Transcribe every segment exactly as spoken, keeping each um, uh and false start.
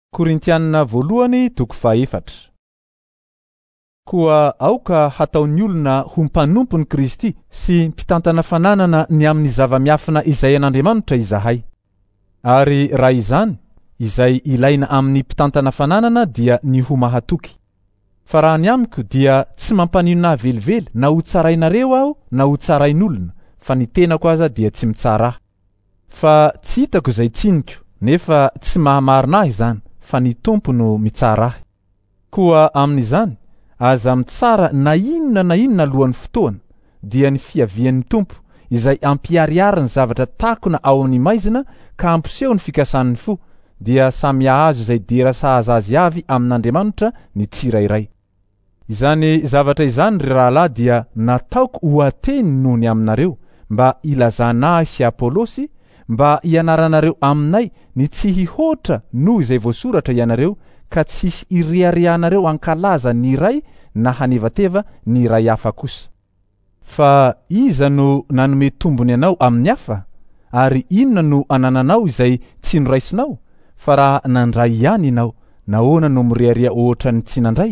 Korintianina voalohany toko fahaefatra. Koa aoka hataon'ny olona ho mpanompo ny Kristy sy mpitantana fananana ny amin'ny zava-miafina izay an'Andriamanitra izahay. Ary raha izany, izay ilaina amin'ny mpitantana fananana dia ny ho mahatoky. Fa raha ny amiko dia tsy mampanino velively na ho tsarainareo aho na ho tsarain'olona, fa ny tenako aza dia tsy mitsara. Fa tsy hitako izay tsiniko, nefa tsy mahamarina ahy izany, fa ny Tompo no mitsara ahy. Koa amin'izany, aza mitsara na inona na inona alohan'ny fotoana, dia ny fiavian'ny Tompo izay ampiariary ny zavatra takona ao amin'ny maizina ka ampiseho ny fikasan'ny fo, dia samy ahazo izay dera sahaza azy avy amin'Andriamanitra ny tsirairay. Izany zavatra izany ry rahalahy dia nataoko ho ateny noho ny aminareo, mba ilazana ahy sy Apolosy, mba ianaranareo aminay ny tsy hihoatra noho izay voasoratra ianareo, ka tsisy iriarianareo ankalaza ny iray na hanevateva ny iray hafa kosa. Fa iza no nanome tombony anao amin'ny hafa? Ary inona no anananao izay tsy noraisinao? Fa raha nandray ihany ianao, nahoana no miriaria ohatra ny tsy nandray?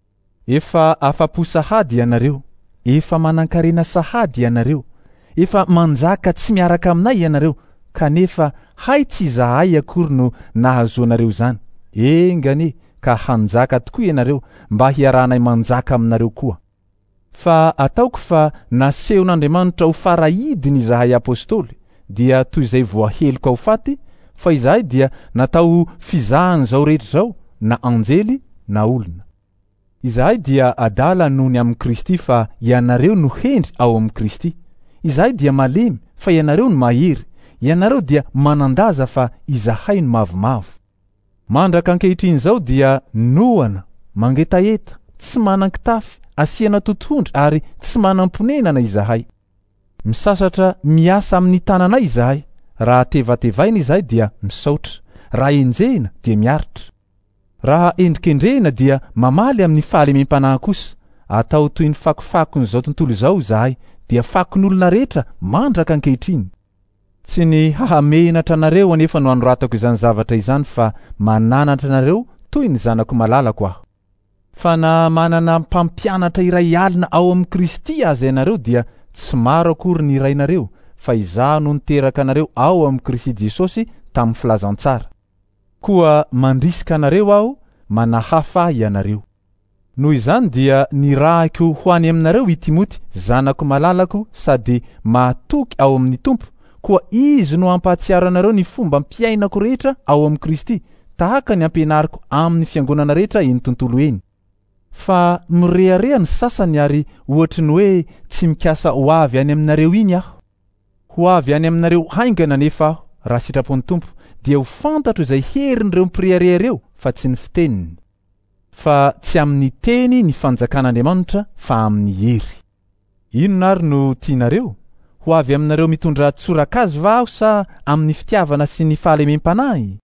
Efa afa-po sahady ianareo, efa manan-karena sahady ianareo, efa manjaka tsy miaraka aminay ianareo, kanefa hay tsy izahay akory no nahazoanareo zany. Engane, ka hanjaka tokoa ianareo mba hiarahanay manjaka aminareo koa. Fa ataoko fa nasehon'Andriamanitra ho farahidiny izahay apôstôly, dia toy izay voaheliko ao faty, fa izahay dia natao fizahan'izao rehetra zao, na anjely na olona. Izahay dia adala noho ny amin'ny Kristy, fa ianareo no hendry ao amin'ny Kristy. Izahay dia malemy, fa ianareo no mahery. Ianareo dia manandaza, fa izahay no mavomavo. Mandraka ankehitriny zao dia noana, mangetaeta, tsy manan-kitafy, asiana totohondry ary tsy manam-ponenana izahay. Misasatra miasa amin'ny tananay izahay. Raha tevatevaina izahay dia misaotra, raha enjehina dia miaritra. Raha endrikendrehina dia mamaly amin'ny fahalemem-panahy kosa. Atao toy ny fakofakon'izao tontolo izao izahay, dia fakon'olona rehetra mandraka ankehitriny. Tsy ny hahamenatra anareo anefa no anoratako izany zavatra izany, fa mananatra anareo toy ny zanako malalako aho. Fa na manana mpampianatra iray alina ao amin'ny Kristy aza ianareo, dia tsy maro akory ny irainareo, fa izaho no niteraka anareo ao amin'ny Kristy Jesosy tamin'ny filazantsara. Koa mandrisika anareo aho, manahafa ianareo. Noho izany dia nirahiko ho any aminareo i Timoty, zanako malalako sady mahatoky ao amin'ny Tompo, koa izy no ampahatsiaro anareo ny fomba mpiainako rehetra ao amin'ny Kristy, tahaka ny ampianariko amin'ny fiangonana rehetra eny tontolo eny. Fa mirearea ny sasany ary ohatra ny hoe tsy mikasa ho avy any aminareo iny aho. Ho avy any aminareo haingana nefa aho, raha sitrapon'ny Tompo, dia ho fantatro izay herin'ireo mpireareareo, fa tsy ny fiteniny. Fa tsy amin'ny teny ny fanjakan'Andriamanitra, fa amin'ny hery. Inona ary no tianareo? Ho avy aminareo mitondra tsorakazy va aho sa amin'ny fitiavana sy ny fahalemem-panahy?